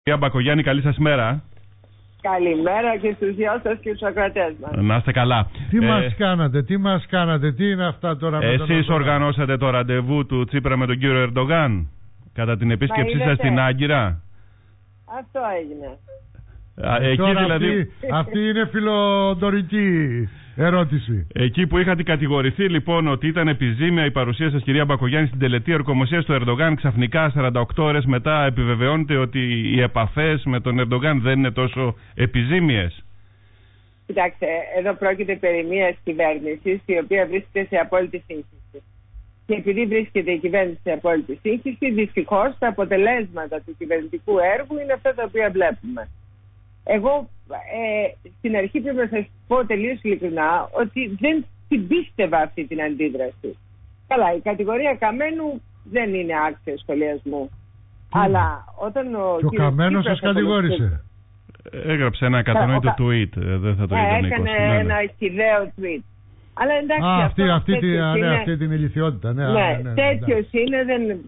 Κυρία Μπακογιάννη, καλή σας μέρα. Καλημέρα και στους δυο σας και στους ακροατές μας. Να είστε καλά. Τι μας κάνατε, τι είναι αυτά τώρα με τον Εσείς οργανώσατε το ραντεβού του Τσίπρα με τον κύριο Ερντογάν κατά την επίσκεψή σας στην Άγκυρα. Αυτό έγινε. Εκεί τώρα δηλαδή... αυτή είναι φιλοδορική ερώτηση. Εκεί που είχατε κατηγορηθεί λοιπόν ότι ήταν επιζήμια η παρουσία σας, κυρία Μπακογιάννη, στην τελετή ορκομοσίας του Ερντογάν, ξαφνικά 48 ώρες μετά επιβεβαιώνεται ότι οι επαφές με τον Ερντογάν δεν είναι τόσο επιζήμιες. Κοιτάξτε, εδώ πρόκειται περί μιας κυβέρνησης η οποία βρίσκεται σε απόλυτη σύγχυση. Και επειδή βρίσκεται η κυβέρνηση σε απόλυτη σύγχυση, δυστυχώς τα αποτελέσματα του κυβερνητικού έργου είναι αυτά τα οποία βλέπουμε. Εγώ στην αρχή πρέπει να σας πω τελείως ειλικρινά ότι δεν την πίστευα αυτή την αντίδραση. Καλά, η κατηγορία Καμένου δεν είναι άξια σχολιασμού. Αλλά όταν ο Καμένος σας κατηγόρησε. Έγραψε ένα κατανοητό tweet, δεν θα το είδα. Έκανε ένα χυδαίο tweet. Αλλά εντάξει, αυτή την ηλιθιότητα. Τέτοιος είναι,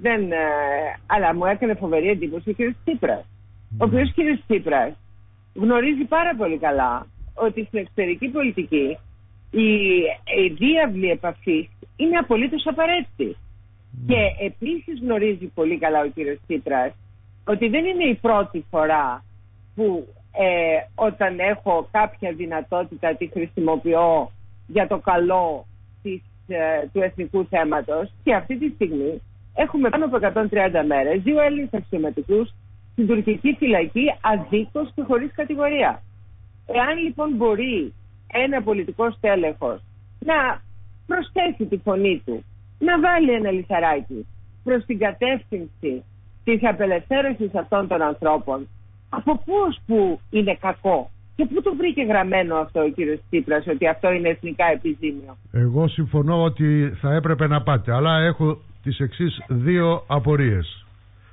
αλλά μου έκανε φοβερή εντύπωση ο κ. Τσίπρας. Ο οποίος κ. Τσίπρας γνωρίζει πάρα πολύ καλά ότι στην εξωτερική πολιτική η διάβλη επαφής είναι απολύτως απαραίτητη. Και επίσης γνωρίζει πολύ καλά ο κύριος Τσίπρας ότι δεν είναι η πρώτη φορά που όταν έχω κάποια δυνατότητα τη χρησιμοποιώ για το καλό του εθνικού θέματος. Και αυτή τη στιγμή έχουμε πάνω από 130 μέρες 2 Έλληνες αξιωματικούς στην τουρκική φυλακή αδίκως και χωρίς κατηγορία. Εάν λοιπόν μπορεί ένα πολιτικό στέλεχος να προσθέσει τη φωνή του, να βάλει ένα λιθαράκι προς την κατεύθυνση της απελευθέρωσης αυτών των ανθρώπων, από πώς που είναι κακό και πού το βρήκε γραμμένο αυτό ο κύριος Τσίπρας ότι αυτό είναι εθνικά επιζήμιο? Εγώ συμφωνώ ότι θα έπρεπε να πάτε, αλλά έχω τις εξής 2 απορίες.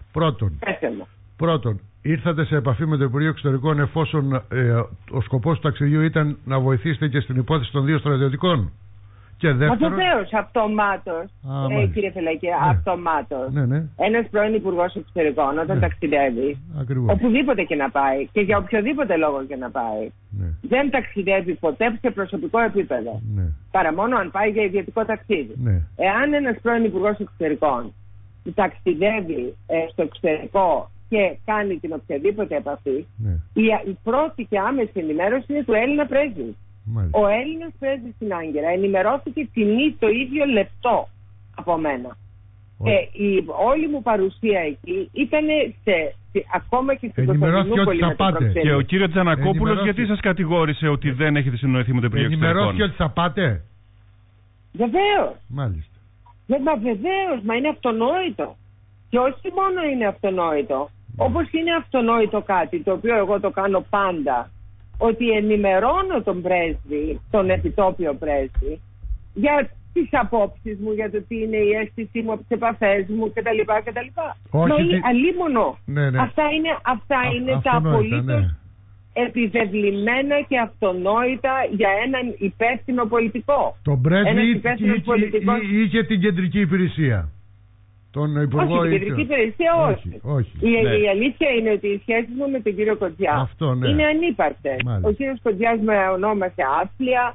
Πρώτον, ήρθατε σε επαφή με το Υπουργείο Εξωτερικών εφόσον ο σκοπός του ταξιδιού ήταν να βοηθήσετε και στην υπόθεση των 2 στρατιωτικών? Και δεύτερον... Βεβαίως, αυτομάτως, κύριε Φελακή, αυτομάτως. Ένας πρώην Υπουργός Εξωτερικών όταν ταξιδεύει, οπουδήποτε και να πάει και για οποιοδήποτε λόγο και να πάει, δεν ταξιδεύει ποτέ σε προσωπικό επίπεδο. Παρά μόνο αν πάει για ιδιωτικό ταξίδι. Εάν ένας πρώην Υπουργός Εξωτερικών ταξιδεύει στο εξωτερικό και κάνει την οποιαδήποτε επαφή, η πρώτη και άμεση ενημέρωση είναι του Έλληνα πρέσβη. Ο Έλληνας πρέσβης στην Άγκυρα ενημερώθηκε το ίδιο λεπτό από μένα. Και όλη μου παρουσία εκεί ήταν ακόμα και στην Κωνσταντινούπολη. Ότι θα πάτε. Και ο κύριος Τζανακόπουλος γιατί σας κατηγόρησε ότι δεν έχετε συνοηθεί με το Υπουργείο Εξωτερικών? Ενημερώθηκε ότι θα πάτε. Βεβαίως. Μάλιστα. Βεβαίως, μα είναι αυτονόητο. Και όχι μόνο είναι αυτονόητο, όπως είναι αυτονόητο κάτι το οποίο εγώ το κάνω πάντα, ότι ενημερώνω τον πρέσβη, τον επιτόπιο πρέσβη, για τις απόψεις μου, για το τι είναι η αίσθησή μου από τις επαφές μου κτλ. Μα είναι αλίμονο. Αυτά είναι τα απολύτως επιβεβλημένα και αυτονόητα για έναν υπεύθυνο πολιτικό. Τον πρέσβη είχε την κεντρική υπηρεσία. Όχι, την κεντρική υπηρεσία όχι. Η αλήθεια είναι ότι οι σχέσεις μου με τον κύριο Κοντζιά είναι ανύπαρκτες. Ο κύριος Κοντζιάς με ονόμασε άθλια,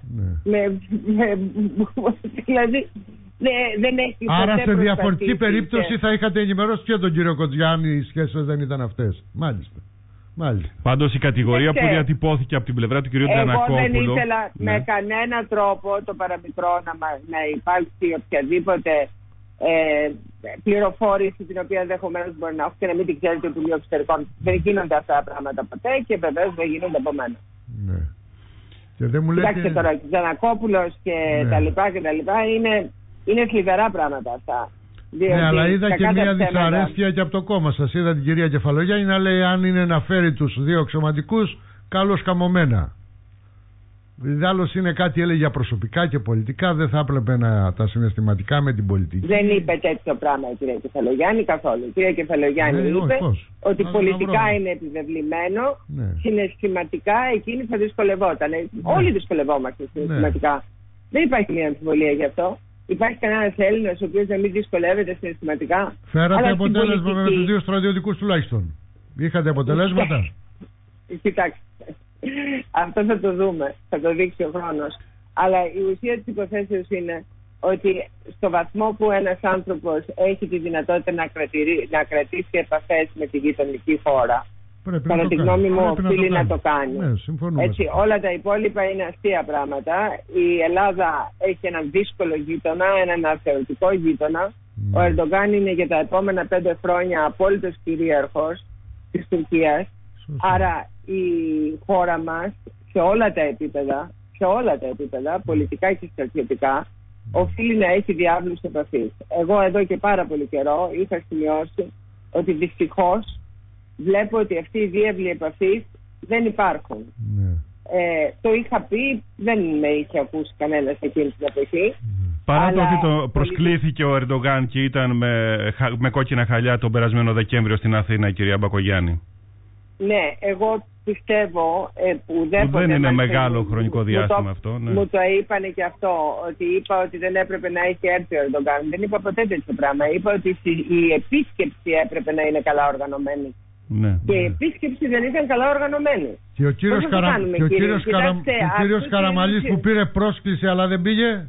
δηλαδή δεν έχει ποτέ. Άρα σε διαφορετική περίπτωση θα είχατε ενημερώσει και τον κύριο Κοντζιά αν οι σχέσεις δεν ήταν αυτές. Μάλιστα. Πάντως η κατηγορία που διατυπώθηκε από την πλευρά του κυρίου Τζανακόπουλου. Εγώ δεν ήθελα με κανένα τρόπο το παραμικρό να υπάρξει οποιαδήποτε πληροφόρηση την οποία ενδεχομένως μπορεί να έχω και να μην την ξέρετε του Υπουργείου Εξωτερικών. Δεν γίνονται αυτά τα πράγματα ποτέ και βεβαίως δεν γίνονται από μένα. Και δεν μου λέτε... Κοιτάξτε τώρα, Τζανακόπουλος και τα λοιπά είναι θλιβερά πράγματα αυτά. Αλλά είδα και μια δυσαρέσκεια και από το κόμμα σας. Είδα την κυρία Κεφαλογιάννη να λέει αν είναι να φέρει τους 2 αξιωματικούς, καλώς καμωμένα. Δάλλως είναι κάτι έλεγε για προσωπικά και πολιτικά, δεν θα έπρεπε να τα συναισθηματικά με την πολιτική. Δεν είπε τέτοιο πράγμα η κυρία Κεφαλογιάννη καθόλου. Η κυρία Κεφαλογιάννη είπε ότι πολιτικά είναι επιβεβλημένο, συναισθηματικά εκείνη θα δυσκολευόταν. Όλοι δυσκολευόμαστε συναισθηματικά. Δεν υπάρχει μια αμφιβολία γι' αυτό. Υπάρχει κανένας Έλληνας ο οποίος να μην δυσκολεύεται συναισθηματικά? Φέρατε αποτέλεσμα με τους 2 στρατιωτικούς τουλάχιστον. Είχατε αποτελέσματα? Κοιτάξτε, αυτό θα το δούμε, θα το δείξει ο χρόνος. Αλλά η ουσία της υποθέσεως είναι ότι στο βαθμό που ένας άνθρωπος έχει τη δυνατότητα να κρατήσει επαφές με τη γειτονική χώρα, κατά τη γνώμη μου οφείλει να το κάνει. Ναι, έτσι, όλα τα υπόλοιπα είναι αστεία πράγματα. Η Ελλάδα έχει έναν δύσκολο γείτονα, έναν αθεωτικό γείτονα. Ο Ερντογκάν είναι για τα επόμενα 5 χρόνια απόλυτος κυρίαρχος της Τουρκίας. Άρα η χώρα μας σε όλα τα επίπεδα, πολιτικά και στρατιωτικά, οφείλει να έχει διάβλους επαφής. Εγώ εδώ και πάρα πολύ καιρό είχα σημειώσει ότι δυστυχώς βλέπω ότι αυτοί οι διάβλοι επαφής δεν υπάρχουν. Το είχα πει, δεν με είχε ακούσει κανένας εκείνη την εποχή. Παρά το ότι προσκλήθηκε ο Ερντογκάν και ήταν με κόκκινα χαλιά τον περασμένο Δεκέμβριο στην Αθήνα, η κυρία Μπακογιάννη. Ναι, εγώ πιστεύω που δεν είναι μεγάλο χρονικό διάστημα αυτό. Ναι. Μου το είπανε και αυτό, ότι είπα ότι δεν έπρεπε να έχει έρθει ο Ερντογκάν. Δεν είπα ποτέ τέτοιο πράγμα. Είπα ότι η επίσκεψη έπρεπε να είναι καλά οργανωμένη. Ναι, και η επίσκεψη δεν ήταν καλά οργανωμένη. Και ο κύριος Καραμαλής που πήρε πρόσκληση αλλά δεν πήγε.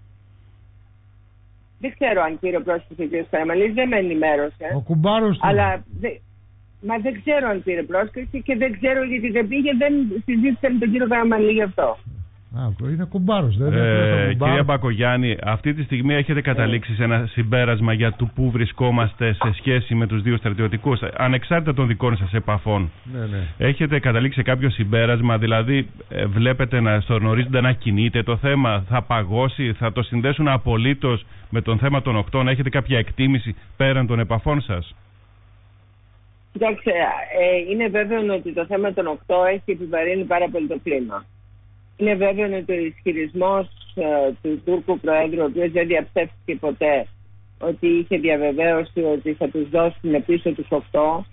Δεν ξέρω αν πήρε πρόσκληση ο κύριος Καραμαλής, δεν με ενημέρωσε. Ο κουμπάρος του. Αλλά μα δεν ξέρω αν πήρε πρόσκληση και δεν ξέρω γιατί δεν πήγε, δεν συζήτησε με τον κύριο Καραμαλή γι' αυτό. Είναι κουμπάρος, δεν Κυρία Μπακογιάννη, αυτή τη στιγμή έχετε καταλήξει σε ένα συμπέρασμα για το πού βρισκόμαστε σε σχέση με τους δύο στρατιωτικούς, ανεξάρτητα των δικών σας επαφών. Ναι. Έχετε καταλήξει σε κάποιο συμπέρασμα, δηλαδή βλέπετε στον ορίζοντα να κινείται το θέμα, θα παγώσει, θα το συνδέσουν απολύτως με τον θέμα των 8, έχετε κάποια εκτίμηση πέραν των επαφών σας? Κοιτάξτε, είναι βέβαιο ότι το θέμα των 8 έχει επιβαρύνει πάρα πολύ το κλίμα. Είναι βέβαιο ότι ο ισχυρισμός του Τούρκου Προέδρου, ο οποίος δεν διαψεύστηκε ποτέ ότι είχε διαβεβαίωση ότι θα τους δώσουν πίσω τους 8,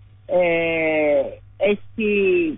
έχει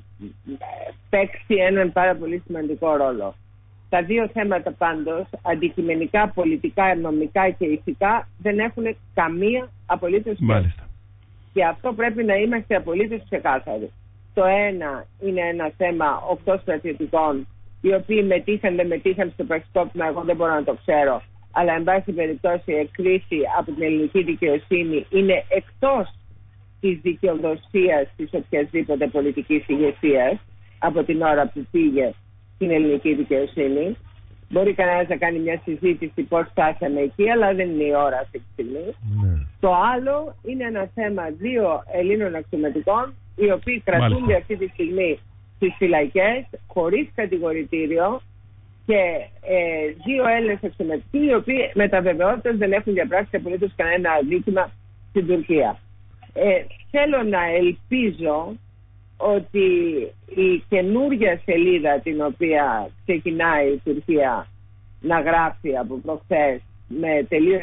παίξει έναν πάρα πολύ σημαντικό ρόλο. Τα δύο θέματα πάντως, αντικειμενικά, πολιτικά, νομικά και ηθικά, δεν έχουν καμία απολύτως σχέση. Και αυτό πρέπει να είμαστε απολύτως ξεκάθαροι. Το ένα είναι ένα θέμα 8 στρατιωτικών, οι οποίοι μετήχαν, δεν μετήχαν στο πραξικόπημα, εγώ δεν μπορώ να το ξέρω, αλλά εν πάση περιπτώσει εκκρίση από την ελληνική δικαιοσύνη, είναι εκτός της δικαιοδοσίας της οποιασδήποτε πολιτικής ηγεσίας από την ώρα που πήγε στην ελληνική δικαιοσύνη. Μπορεί κανένας να κάνει μια συζήτηση πώς φτάσαμε εκεί, αλλά δεν είναι η ώρα αυτή τη στιγμή. Το άλλο είναι ένα θέμα 2 Ελλήνων αξιωματικών, οι οποίοι κρατούνται αυτή τη στιγμή στις φυλακές χωρίς κατηγορητήριο, και 2 Έλληνες αξιωματικοί, οι οποίοι με τα βεβαιότητα δεν έχουν διαπράξει απολύτως κανένα αδίκημα στην Τουρκία. Θέλω να ελπίζω ότι η καινούργια σελίδα την οποία ξεκινάει η Τουρκία να γράφει από προχθές, με τελείως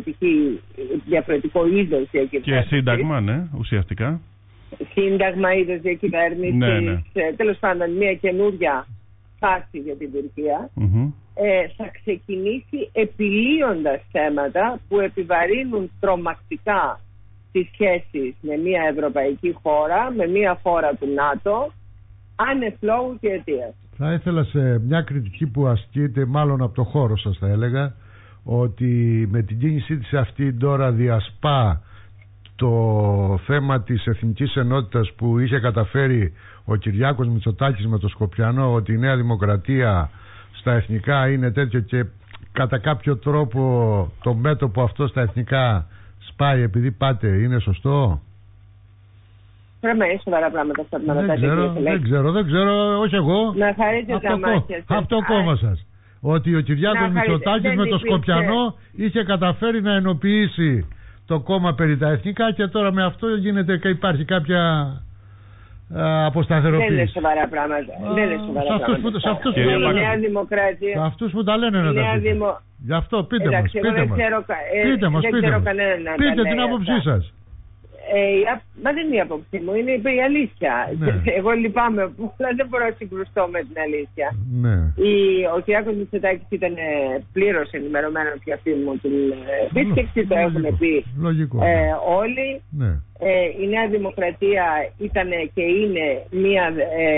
διαφορετικό είδος διακυβέρνησης. Και σύνταγμα, ναι, ουσιαστικά. Σύνταγμα, είδος διακυβέρνησης, τέλος πάντων μια καινούργια φάση για την Τουρκία, θα ξεκινήσει επιλύοντας θέματα που επιβαρύνουν τρομακτικά τις σχέσεις με μια ευρωπαϊκή χώρα, με μια χώρα του ΝΑΤΟ, άνευ λόγου και αιτίας. Θα ήθελα σε μια κριτική που ασκείται μάλλον από το χώρο σας, θα έλεγα, ότι με την κίνησή της αυτή τώρα διασπά το θέμα της εθνικής ενότητας που είχε καταφέρει ο Κυριάκος Μητσοτάκης με το Σκοπιανό, ότι η Νέα Δημοκρατία στα εθνικά είναι τέτοιο και κατά κάποιο τρόπο το μέτωπο αυτό στα εθνικά σπάει επειδή πάτε. Είναι σωστό? Πρέπει να είναι σοβαρά πράγματα αυτά που με ρωτάτε. Δεν ξέρω, όχι εγώ. Να χαρείτε τα μάτια σας. Από το κόμμα σας. Ότι ο Κυριάκος Μητσοτάκης με το Σκοπιανό είχε καταφέρει να ενοποιήσει το κόμμα περί τα εθνικά και τώρα με αυτό υπάρχει κάποια αποσταθεροποίηση. Δεν είναι σοβαρά πράγματα. Σε αυτούς που τα λένε να τα πείτε. Γι' αυτό πείτε μας. Πείτε την άποψή σας. Μα δεν είναι η άποψή μου, είναι η αλήθεια. Ναι. Εγώ λυπάμαι, αλλά δεν μπορώ να συγκρουστώ με την αλήθεια. Ναι. Ο Κυριάκος Μητσοτάκης ήταν πλήρως ενημερωμένο πια αυτή μου την επίσκεψη, το έχουν πει όλοι. Ναι. Η Νέα Δημοκρατία ήταν και είναι μια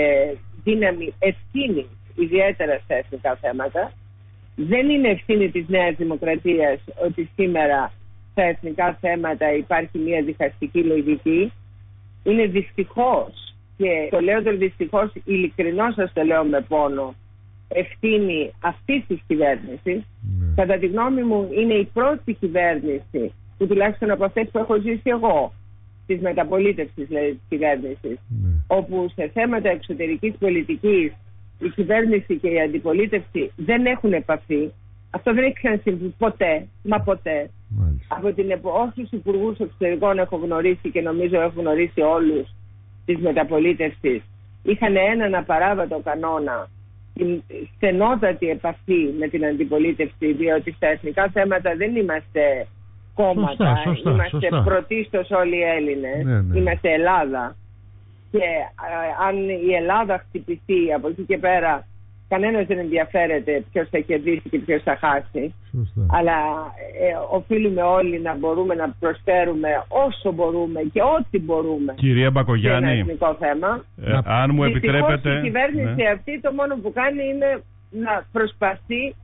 δύναμη ευθύνη, ιδιαίτερα στα εθνικά θέματα. Δεν είναι ευθύνη της Νέας Δημοκρατίας ότι σήμερα στα εθνικά θέματα υπάρχει μια διχαστική λογική. Είναι δυστυχώς, και το λέω το δυστυχώς, ειλικρινώς σας το λέω με πόνο, ευθύνη αυτής της κυβέρνησης. Κατά τη γνώμη μου είναι η πρώτη κυβέρνηση, που τουλάχιστον από αυτές που έχω ζήσει εγώ, της μεταπολίτευσης δηλαδή της κυβέρνησης, όπου σε θέματα εξωτερικής πολιτικής η κυβέρνηση και η αντιπολίτευση δεν έχουν επαφή. Αυτό δεν έχει ξανασυμβεί ποτέ, μα ποτέ. Από την όσους υπουργούς εξωτερικών έχω γνωρίσει, και νομίζω έχω γνωρίσει όλους της μεταπολίτευσης, είχαν έναν απαράβατο κανόνα, την στενότατη επαφή με την αντιπολίτευση, διότι στα εθνικά θέματα δεν είμαστε κόμματα, είμαστε πρωτίστως όλοι οι Έλληνες, είμαστε Ελλάδα. Και αν η Ελλάδα χτυπηθεί, από εκεί και πέρα κανένας δεν ενδιαφέρεται ποιος θα κερδίσει και ποιος θα χάσει. Αλλά οφείλουμε όλοι να μπορούμε να προσφέρουμε όσο μπορούμε και ό,τι μπορούμε. Κυρία Μπακογιάννη, σε ένα εθνικό θέμα. Αν μου επιτρέπετε, η κυβέρνηση αυτή το μόνο που κάνει είναι να προσπαθεί.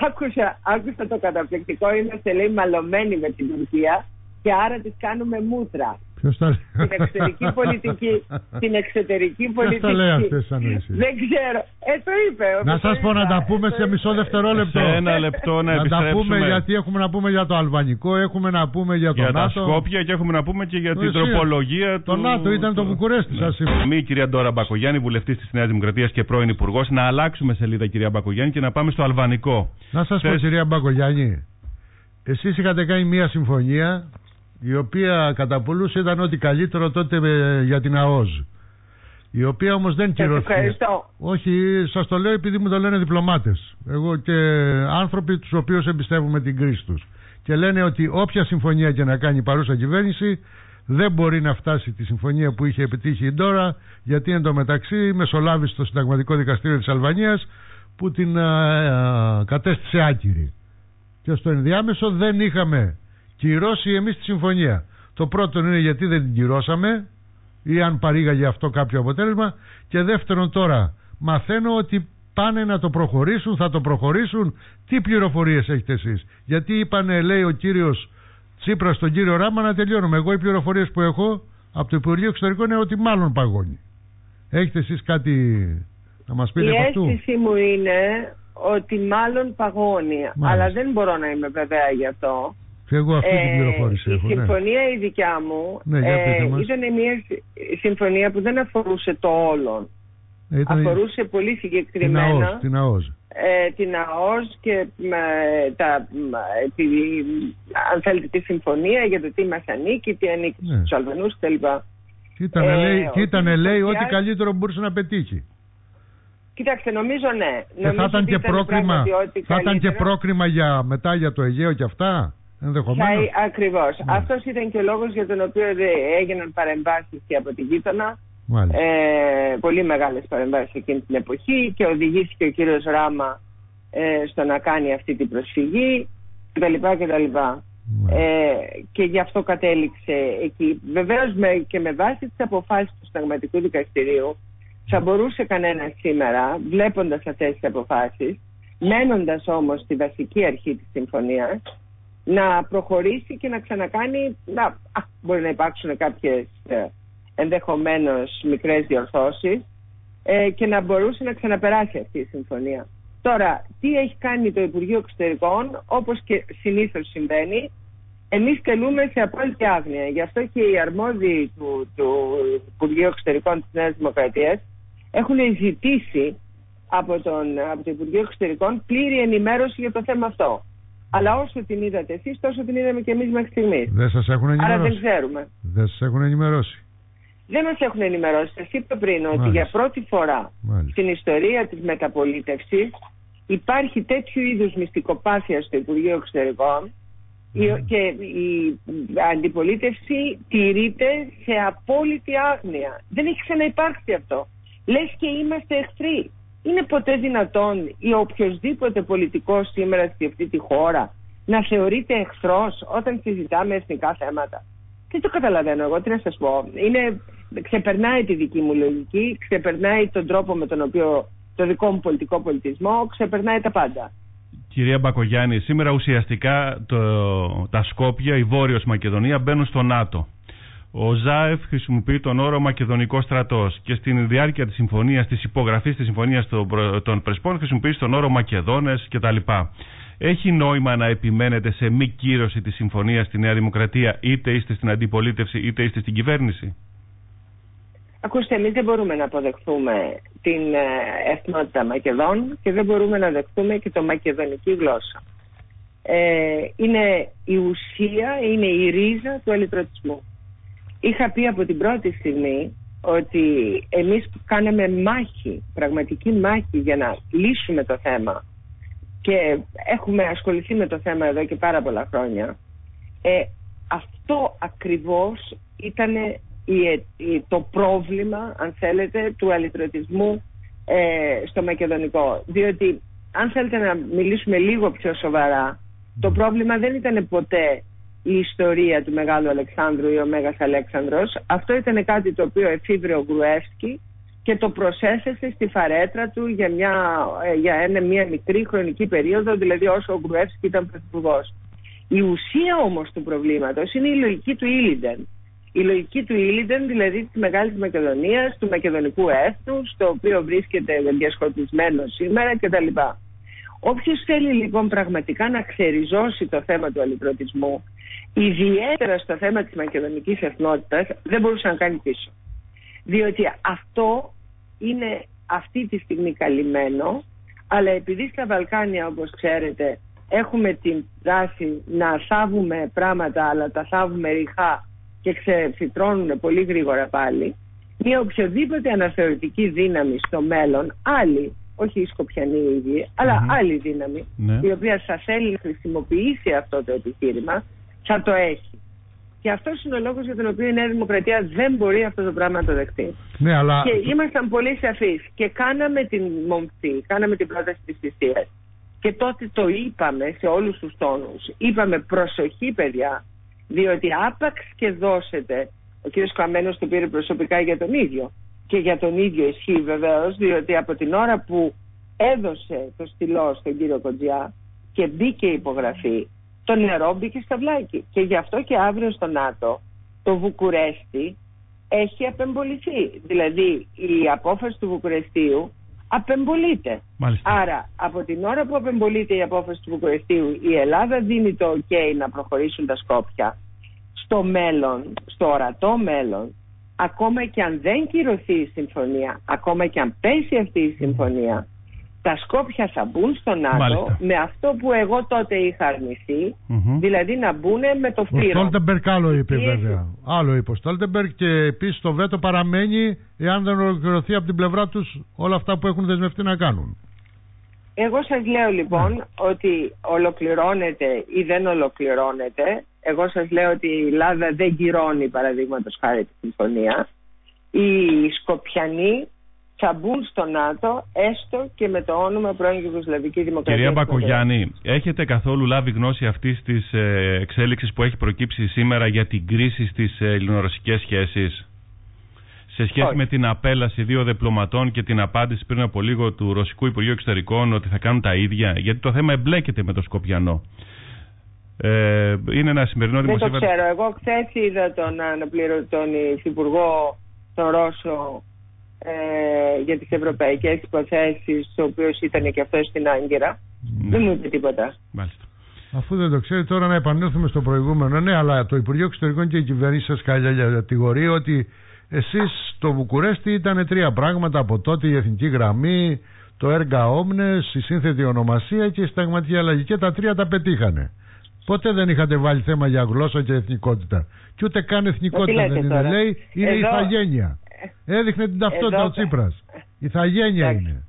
Άκουσα το καταπληκτικό, είμαστε λέει μαλωμένοι με την Τουρκία και άρα τις κάνουμε μούτρα. Την εξωτερική πολιτική. Την εξωτερική πολιτική. Ποιος τα λέει αυτές ανοήσεις? Δεν ξέρω. Το είπε. Να σας πω να τα πούμε σε μισό δευτερόλεπτο. Σε ένα λεπτό να επιστρέψουμε. Να τα πούμε, γιατί έχουμε να πούμε για το αλβανικό, έχουμε να πούμε για το ΝΑΤΟ. Για τα Σκόπια και έχουμε να πούμε και για την τροπολογία του. Το ΝΑΤΟ ήταν το Βουκουρέστι, σας είπα. Μη, κυρία Ντόρα Μπακογιάννη, βουλευτής της Νέας Δημοκρατίας και πρώην υπουργός, να αλλάξουμε σελίδα, κυρία Μπακογιάννη, και να πάμε στο αλβανικό. Να σας πω, κυρία Μπακογιάννη, εσείς είχατε κάνει μια συμφωνία, η οποία κατά πολλούς ήταν ό,τι καλύτερο τότε για την ΑΟΖ, η οποία όμως δεν κυρώθηκε. Ευχαριστώ. Όχι, σας το λέω επειδή μου το λένε διπλωμάτες, εγώ και άνθρωποι τους οποίους εμπιστεύουμε την κρίση τους, και λένε ότι όποια συμφωνία και να κάνει η παρούσα κυβέρνηση δεν μπορεί να φτάσει τη συμφωνία που είχε επιτύχει η Ντόρα, γιατί εντωμεταξύ μεσολάβησε στο Συνταγματικό Δικαστήριο της Αλβανίας που την κατέστησε άκυρη, και στο ενδιάμεσο δεν είχαμε κυρώσει εμείς τη συμφωνία. Το πρώτο είναι γιατί δεν την κυρώσαμε, ή αν παρήγαγε αυτό κάποιο αποτέλεσμα, και δεύτερον τώρα μαθαίνω ότι πάνε να το προχωρήσουν, θα το προχωρήσουν. Τι πληροφορίες έχετε εσείς? Γιατί είπανε, λέει ο κύριος Τσίπρας στον κύριο Ράμα, να τελειώνουμε. Εγώ οι πληροφορίες που έχω από το Υπουργείο Εξωτερικών είναι ότι μάλλον παγώνει. Έχετε εσείς κάτι να μας πείτε από αυτού? Η αίσθηση μου είναι ότι μάλλον παγώνει, αλλά δεν μπορώ να είμαι βεβαία γι' αυτό. Και εγώ αυτή την πληροφόρηση έχω. Η συμφωνία η δικιά μου ήταν μια συμφωνία που δεν αφορούσε το όλον. Αφορούσε πολύ συγκεκριμένα την ΑΟΣ. Την ΑΟΣ και αν θέλετε τη συμφωνία για το τι μας ανήκει, τι ανήκει στους Αλβανούς κτλ. Τι ήταν λέει ό,τι καλύτερο μπορούσε να πετύχει. Κοιτάξτε, νομίζω ναι. Θα ήταν και πρόκριμα για μετά για το Αιγαίο και αυτά. Ακριβώς. Αυτός ήταν και ο λόγος για τον οποίο έγιναν παρεμβάσεις και από την γείτονα. Πολύ μεγάλες παρεμβάσεις εκείνη την εποχή, και οδηγήθηκε ο κύριος Ράμα στο να κάνει αυτή την προσφυγή κτλ. Και γι' αυτό κατέληξε εκεί. Βεβαίως και με βάση τις αποφάσεις του Συνταγματικού Δικαστηρίου θα μπορούσε κανένας σήμερα, βλέποντας αυτές τις αποφάσεις, μένοντας όμως στη βασική αρχή της συμφωνίας, να προχωρήσει και να ξανακάνει, μπορεί να υπάρξουν κάποιες ενδεχομένως μικρές διορθώσεις, και να μπορούσε να ξαναπεράσει αυτή η συμφωνία. Τώρα, τι έχει κάνει το Υπουργείο Εξωτερικών? Όπως και συνήθως συμβαίνει, εμείς τελούμε σε απόλυτη άγνοια. Γι' αυτό και οι αρμόδιοι του Υπουργείου Εξωτερικών της Νέας Δημοκρατίας έχουν ζητήσει από το Υπουργείο Εξωτερικών πλήρη ενημέρωση για το θέμα αυτό. Αλλά όσο την είδατε εσείς, τόσο την είδαμε και εμείς μέχρι στιγμής. Δεν σας έχουν ενημερώσει? Άρα δεν ξέρουμε. Δεν σας έχουν ενημερώσει? Δεν μας έχουν ενημερώσει. Σας είπα πριν ότι για πρώτη φορά στην ιστορία της μεταπολίτευσης υπάρχει τέτοιου είδους μυστικοπάθεια στο Υπουργείο Εξωτερικών, Και η αντιπολίτευση τηρείται σε απόλυτη άγνοια. Δεν έχει ξαναυπάρξει αυτό. Λες και είμαστε εχθροί. Είναι ποτέ δυνατόν ή οποιοδήποτε πολιτικός σήμερα σε αυτή τη χώρα να θεωρείται εχθρός όταν συζητάμε εθνικά θέματα? Δεν το καταλαβαίνω εγώ, τι να σας πω. Ξεπερνάει τη δική μου λογική, ξεπερνάει τον τρόπο με τον οποίο το δικό μου πολιτικό πολιτισμό, ξεπερνάει τα πάντα. Κυρία Μπακογιάννη, σήμερα ουσιαστικά τα Σκόπια, η Βόρειος Μακεδονία μπαίνουν στο ΝΑΤΟ. Ο ΖΑΕΦ χρησιμοποιεί τον όρο Μακεδονικό στρατός και στην διάρκεια της συμφωνίας, της υπογραφής της συμφωνίας των Πρεσπών χρησιμοποιεί τον όρο Μακεδόνες κτλ. Έχει νόημα να επιμένετε σε μη κύρωση της συμφωνίας στη Νέα Δημοκρατία, είτε είστε στην αντιπολίτευση είτε είστε στην κυβέρνηση? Ακούστε, εμείς δεν μπορούμε να αποδεχθούμε την εθνότητα Μακεδόν και δεν μπορούμε να δεχθούμε και το μακεδονική γλώσσα. Είναι η ουσία, είναι η ρίζα του αλλιτρωτισμού. Είχα πει από την πρώτη στιγμή ότι εμείς που κάναμε μάχη, πραγματική μάχη για να λύσουμε το θέμα και έχουμε ασχοληθεί με το θέμα εδώ και πάρα πολλά χρόνια, αυτό ακριβώς ήταν το πρόβλημα, αν θέλετε, του αλλιτρωτισμού στο μακεδονικό. Διότι αν θέλετε να μιλήσουμε λίγο πιο σοβαρά, το πρόβλημα δεν ήταν ποτέ η ιστορία του Μεγάλου Αλεξάνδρου ή ο Μέγας Αλέξανδρος. Αυτό ήταν κάτι το οποίο εφήβρε ο Γκρουεύσκι και το προσέθεσε στη φαρέτρα του για μια μικρή χρονική περίοδο, δηλαδή όσο ο Γκρουεύσκι ήταν πρωθυπουργός. Η ουσία όμως του προβλήματος είναι η λογική του Ήλιντεν. Η λογική του Ήλιντεν, δηλαδή της Μεγάλης Μακεδονίας, του μακεδονικού έθνους, το οποίο βρίσκεται διασκορπισμένο σήμερα κτλ. Όποιος θέλει λοιπόν πραγματικά να ξεριζώσει το θέμα του αλλιτρωτισμού, ιδιαίτερα στο θέμα της μακεδονικής εθνότητας, δεν μπορούσε να κάνει πίσω. Διότι αυτό είναι αυτή τη στιγμή καλυμμένο, αλλά επειδή στα Βαλκάνια, όπως ξέρετε, έχουμε την τάση να θάβουμε πράγματα, αλλά τα θάβουμε ρηχά και ξεφυτρώνουν πολύ γρήγορα πάλι, μια οποιοδήποτε αναθεωρητική δύναμη στο μέλλον, άλλη, όχι η Σκοπιανή ίδια, αλλά άλλη δύναμη, η οποία θα θέλει να χρησιμοποιήσει αυτό το επιχείρημα, θα το έχει. Και αυτός είναι ο λόγος για τον οποίο η Νέα Δημοκρατία δεν μπορεί αυτό το πράγμα να το δεχτεί. Ναι, αλλά... Και ήμασταν πολύ σαφείς και κάναμε την μομφή, κάναμε την πρόταση της θυσίας. Και τότε το είπαμε σε όλους τους τόνους. Είπαμε προσοχή παιδιά, διότι άπαξ και δώσετε, ο κύριος Καμένος το πήρε προσωπικά για τον ίδιο. Και για τον ίδιο ισχύει βεβαίως, διότι από την ώρα που έδωσε το στυλό στον κύριο Κοντζιά και μπήκε η υπογραφή, το νερό μπήκε στα βλάκι. Και γι' αυτό και αύριο στο ΝΑΤΟ το Βουκουρέστι έχει απεμποληθεί. Δηλαδή η απόφαση του Βουκουρεστίου απεμπολείται. Μάλιστα. Άρα από την ώρα που απεμπολείται η απόφαση του Βουκουρεστίου, η Ελλάδα δίνει το OK να προχωρήσουν τα Σκόπια. Στο μέλλον, στο ορατό μέλλον, ακόμα και αν δεν κυρωθεί η συμφωνία, ακόμα και αν πέσει αυτή η συμφωνία, τα Σκόπια θα μπουν στο ΝΑΤΟ. Μάλιστα. Με αυτό που εγώ τότε είχα αρνηθεί, δηλαδή να μπουν με το φύρο. Ο Στόλτεμπεργκ άλλο είπε βέβαια. Άλλο είπε ο Στόλτεμπεργκ και επίσης το βέτο παραμένει εάν δεν ολοκληρωθεί από την πλευρά τους όλα αυτά που έχουν δεσμευτεί να κάνουν. Εγώ σας λέω λοιπόν ότι ολοκληρώνεται ή δεν ολοκληρώνεται. Εγώ σας λέω ότι η Ελλάδα δεν κυρώνει παραδείγματος χάρη τη συμφωνία. Οι Σκοπιανοί θα μπουν στο ΝΑΤΟ έστω και με το όνομα πρώην Ιουγκοσλαβική Δημοκρατία. Κυρία Μπακογιάννη, έχετε καθόλου λάβει γνώση αυτής της εξέλιξης που έχει προκύψει σήμερα για την κρίση στις ελληνορωσικές σχέσεις? Σε σχέση με την απέλαση 2 διπλωματών και την απάντηση πριν από λίγο του Ρωσικού Υπουργείου Εξωτερικών ότι θα κάνουν τα ίδια, γιατί το θέμα εμπλέκεται με το Σκοπιανό. Είναι ένα σημερινό δημοσίευμα. Δεν το ξέρω. Εγώ χθες είδα τον Υφυπουργό, τον Ρώσο, για τις ευρωπαϊκές υποθέσεις, ο οποίος ήταν και αυτός στην Άγκυρα. Δεν μου είπε τίποτα. Μάλιστα. Αφού δεν το ξέρει, τώρα να επανέλθουμε στο προηγούμενο. Ναι, αλλά το Υπουργείο Εξωτερικών και η κυβέρνηση σας κατηγορεί ότι εσείς στο Βουκουρέστι ήταν 3 πράγματα από τότε: η εθνική γραμμή, το έργα Όμνες, η σύνθετη ονομασία και η συνταγματική αλλαγή. Και τα 3 τα πετύχανε. Ποτέ δεν είχατε βάλει θέμα για γλώσσα και εθνικότητα. Και ούτε καν εθνικότητα δεν είναι, λέει, είναι ηθαγένεια. Έδειχνε την ταυτότητα ο Τσίπρας. Ηθαγένεια είναι.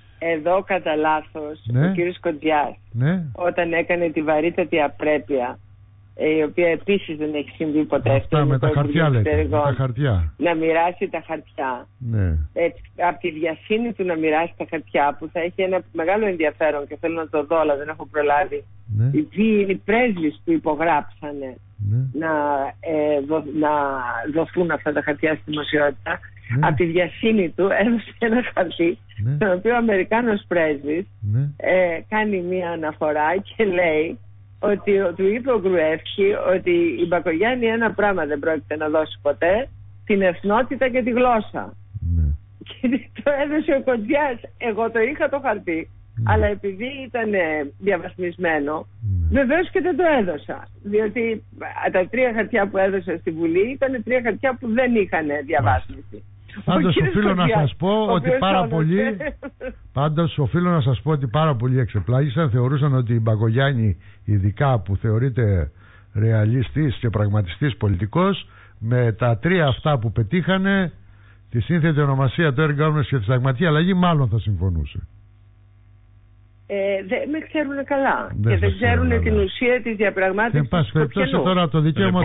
Εδώ κατά λάθος ο κύριος Κοντζιάς, όταν έκανε τη βαρύτατη απρέπεια η οποία επίσης δεν έχει συμβεί ποτέ. Αυτά με τα χαρτιά λέτε, με τα χαρτιά. Να μοιράσει τα χαρτιά. Ναι. Από τη βιασύνη του να μοιράσει τα χαρτιά, που θα έχει ένα μεγάλο ενδιαφέρον και θέλω να το δω, αλλά δεν έχω προλάβει. Ναι. Οι οποίοι είναι οι πρέσβεις που υπογράψανε να δοθούν αυτά τα χαρτιά στη δημοσιότητα. Από τη βιασύνη του έδωσε ένα χαρτί, στον οποίο ο Αμερικάνος πρέσβης κάνει μία αναφορά και λέει ότι του είπε ο Γκρουεύσκι ότι η Μπακογιάννη ένα πράγμα δεν πρόκειται να δώσει ποτέ, την εθνότητα και τη γλώσσα. Και το έδωσε ο Κοντζιάς. Εγώ το είχα το χαρτί, αλλά επειδή ήταν διαβασμισμένο, βεβαίως και δεν το έδωσα. Διότι τα 3 χαρτιά που έδωσα στη Βουλή ήταν 3 χαρτιά που δεν είχαν διαβάσμιση. Πάντως οφείλω να σας πω ότι πάρα πολλοί εξεπλάγησαν, θεωρούσαν ότι η Μπακογιάννη, ειδικά που θεωρείται ρεαλιστής και πραγματιστής πολιτικός, με τα 3 αυτά που πετύχανε, τη σύνθετη ονομασία του Air Governance και τη συνταγματική αλλαγή, μάλλον θα συμφωνούσε. Δεν με ξέρουν καλά και δεν ξέρουν την ουσία της διαπραγμάτευσης. Εν πάση περιπτώσει, τώρα το δικαίωμα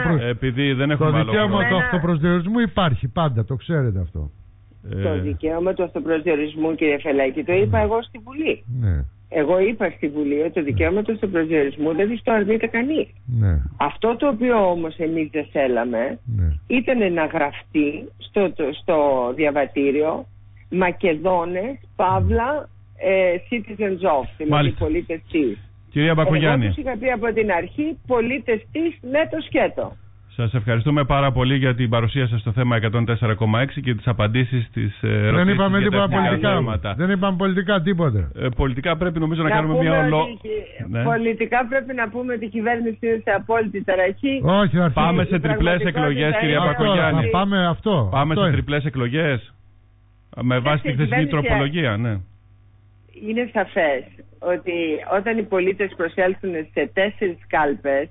του αυτοπροσδιορισμού υπάρχει πάντα, το ξέρετε αυτό. Το δικαίωμα του αυτοπροσδιορισμού, κύριε Φελέκη, το είπα εγώ στη Βουλή. Ναι. Εγώ είπα στη Βουλή ότι το δικαίωμα του αυτοπροσδιορισμού δεν το αρνείται κανείς. Ναι. Αυτό το οποίο όμως εμείς δεν θέλαμε ήταν να γραφτεί στο διαβατήριο Μακεδόνες, Παύλα, citizens of, δηλαδή πολίτες της. Κυρία Μπακογιάννη, εγώ τους είχα πει από την αρχή πολίτες της, ναι το σκέτο. Σας ευχαριστούμε πάρα πολύ για την παρουσία σας στο θέμα 104,6 και τις απαντήσεις στις ερωτήσεις. Δεν είπαμε τίποτα πολιτικά. Δεν είπαμε πολιτικά τίποτε. Πολιτικά πρέπει νομίζω να κάνουμε μια Πολιτικά πρέπει να πούμε ότι η κυβέρνηση είναι σε απόλυτη ταραχή. Όχι, πάμε σε τριπλές εκλογές, κυρία Μπακογιάννη. Πάμε σε τριπλές εκλογές με βάση τη χθεσινή τροπολογία, ναι. Είναι σαφές ότι όταν οι πολίτες προσέλθουν σε 4 κάλπες,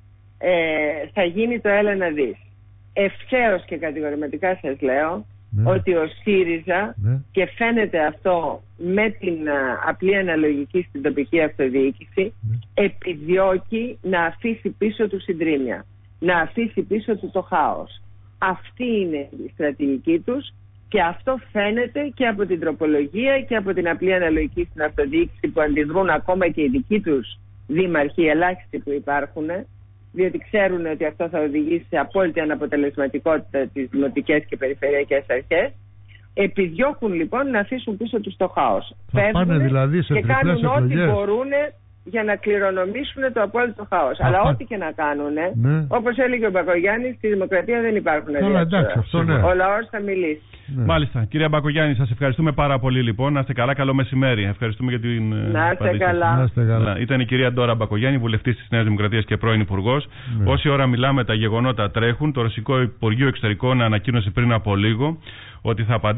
θα γίνει το έλα να δεις. Ευθέως και κατηγορηματικά σας λέω ότι ο ΣΥΡΙΖΑ, και φαίνεται αυτό με την απλή αναλογική στην τοπική αυτοδιοίκηση, επιδιώκει να αφήσει πίσω του συντρίμμια, να αφήσει πίσω του το χάος. Αυτή είναι η στρατηγική τους. Και αυτό φαίνεται και από την τροπολογία και από την απλή αναλογική στην αυτοδιοίκηση, που αντιδρούν ακόμα και οι δικοί τους δήμαρχοι, ελάχιστοι που υπάρχουν, διότι ξέρουν ότι αυτό θα οδηγήσει σε απόλυτη αναποτελεσματικότητα τις δημοτικές και περιφερειακές αρχές. Επιδιώκουν λοιπόν να αφήσουν πίσω τους το χάος. Φεύγουν δηλαδή και κάνουν ό,τι μπορούν για να κληρονομήσουν το απόλυτο χάος. Αλλά ό,τι και να κάνουν, όπως έλεγε ο Μπακογιάννης, στη δημοκρατία δεν υπάρχουν αδιάφορα. Ο λαός θα μιλήσει. Μάλιστα. Κυρία Μπακογιάννη, σας ευχαριστούμε πάρα πολύ λοιπόν. Να είστε καλά, καλό μεσημέρι. Ευχαριστούμε για την να είστε καλά. Ήταν η κυρία Ντόρα Μπακογιάννη, βουλευτής της Νέας Δημοκρατίας και πρώην υπουργός. Όση ώρα μιλάμε, τα γεγονότα τρέχουν. Το Ρωσικό Υπουργείο Εξωτερικών ανακοίνωσε πριν από λίγο ότι θα απαντήσει